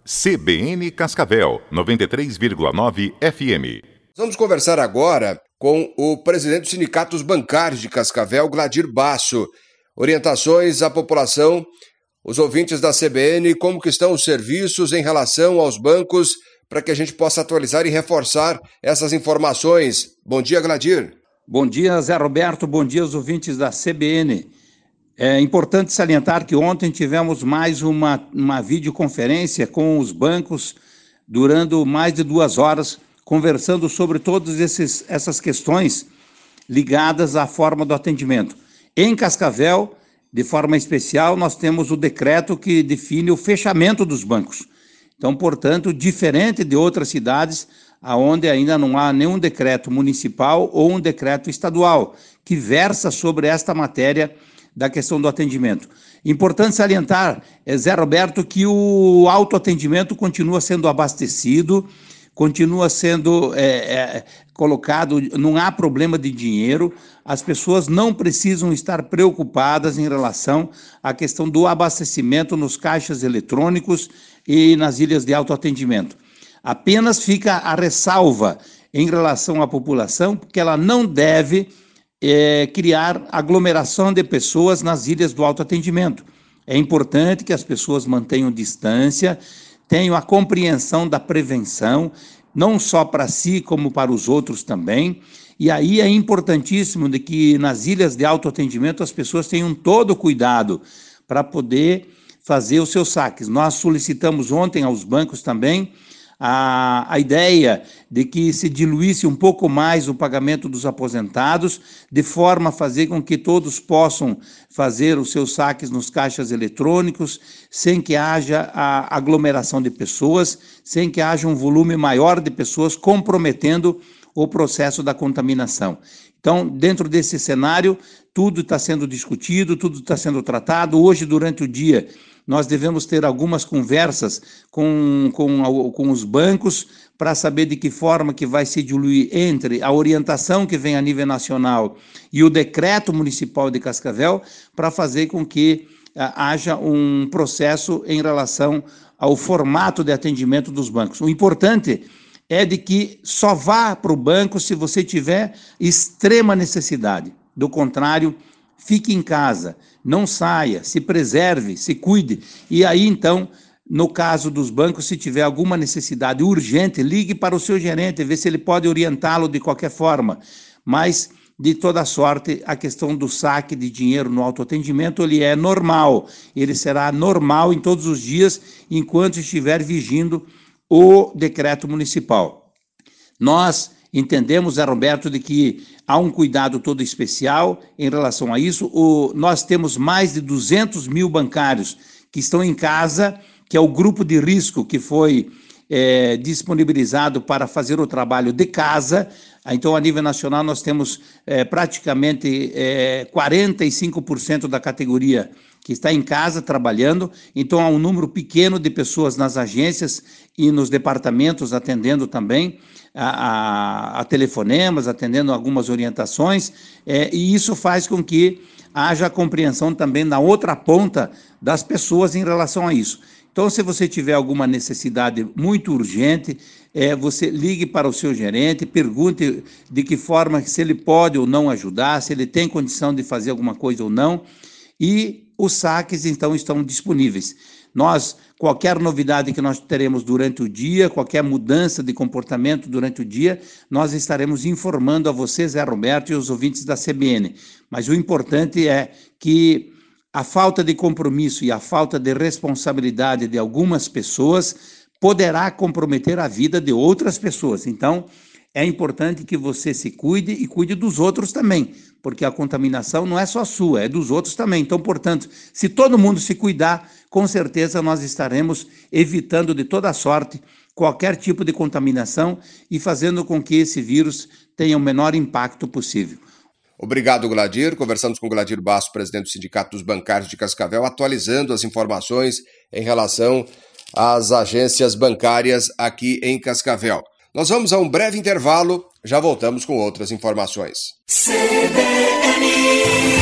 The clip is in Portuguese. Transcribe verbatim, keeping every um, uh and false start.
C B N Cascavel, noventa e três vírgula nove F M. Vamos conversar agora com o presidente dos sindicatos bancários de Cascavel, Gladir Basso. Orientações à população, os ouvintes da C B N, como que estão os serviços em relação aos bancos, para que a gente possa atualizar e reforçar essas informações. Bom dia, Gladir. Bom dia, Zé Roberto. Bom dia aos ouvintes da C B N. É importante salientar que ontem tivemos mais uma, uma videoconferência com os bancos, durando mais de duas horas, conversando sobre todas esses, essas questões ligadas à forma do atendimento. Em Cascavel, de forma especial, nós temos o decreto que define o fechamento dos bancos. Então, portanto, diferente de outras cidades, onde ainda não há nenhum decreto municipal ou um decreto estadual que versa sobre esta matéria da questão do atendimento. Importante salientar, Zé Roberto, que o autoatendimento continua sendo abastecido, continua sendo é, é, colocado, não há problema de dinheiro, as pessoas não precisam estar preocupadas em relação à questão do abastecimento nos caixas eletrônicos e nas ilhas de autoatendimento. Apenas fica a ressalva em relação à população, porque ela não deve é, criar aglomeração de pessoas nas ilhas do autoatendimento. É importante que as pessoas mantenham distância, tenham a compreensão da prevenção, não só para si, como para os outros também. E aí é importantíssimo de que nas ilhas de autoatendimento as pessoas tenham todo o cuidado para poder fazer os seus saques. Nós solicitamos ontem aos bancos também a, a ideia de que se diluísse um pouco mais o pagamento dos aposentados, de forma a fazer com que todos possam fazer os seus saques nos caixas eletrônicos, sem que haja a aglomeração de pessoas, sem que haja um volume maior de pessoas comprometendo o processo da contaminação. Então, dentro desse cenário, tudo está sendo discutido, tudo está sendo tratado. Hoje, durante o dia, nós devemos ter algumas conversas com, com, com os bancos para saber de que forma que vai se diluir entre a orientação que vem a nível nacional e o decreto municipal de Cascavel, para fazer com que ah, haja um processo em relação ao formato de atendimento dos bancos. O importante é de que só vá para o banco se você tiver extrema necessidade. Do contrário, fique em casa, não saia, se preserve, se cuide. E aí, então, no caso dos bancos, se tiver alguma necessidade urgente, ligue para o seu gerente, vê se ele pode orientá-lo de qualquer forma. Mas, de toda sorte, a questão do saque de dinheiro no autoatendimento, ele é normal. Ele será normal em todos os dias, enquanto estiver vigindo o decreto municipal. Nós entendemos, Zé Roberto, de que há um cuidado todo especial em relação a isso. O, nós temos mais de duzentos mil bancários que estão em casa, que é o grupo de risco que foi é, disponibilizado para fazer o trabalho de casa. Então, a nível nacional, nós temos é, praticamente é, quarenta e cinco por cento da categoria que está em casa trabalhando. Então, há um número pequeno de pessoas nas agências e nos departamentos atendendo também a, a, a telefonemas, atendendo algumas orientações, é, e isso faz com que haja compreensão também na outra ponta das pessoas em relação a isso. Então, se você tiver alguma necessidade muito urgente, é, você ligue para o seu gerente, pergunte de que forma, se ele pode ou não ajudar, se ele tem condição de fazer alguma coisa ou não, e os saques, então, estão disponíveis. Nós, qualquer novidade que nós teremos durante o dia, qualquer mudança de comportamento durante o dia, nós estaremos informando a você, Zé Roberto, e os ouvintes da C B N. Mas o importante é que a falta de compromisso e a falta de responsabilidade de algumas pessoas poderá comprometer a vida de outras pessoas. Então, é importante que você se cuide e cuide dos outros também, porque a contaminação não é só sua, é dos outros também. Então, portanto, se todo mundo se cuidar, com certeza nós estaremos evitando de toda sorte qualquer tipo de contaminação e fazendo com que esse vírus tenha o menor impacto possível. Obrigado, Gladir. Conversamos com o Gladir Basso, presidente do Sindicato dos Bancários de Cascavel, atualizando as informações em relação às agências bancárias aqui em Cascavel. Nós vamos a um breve intervalo, já voltamos com outras informações. C B N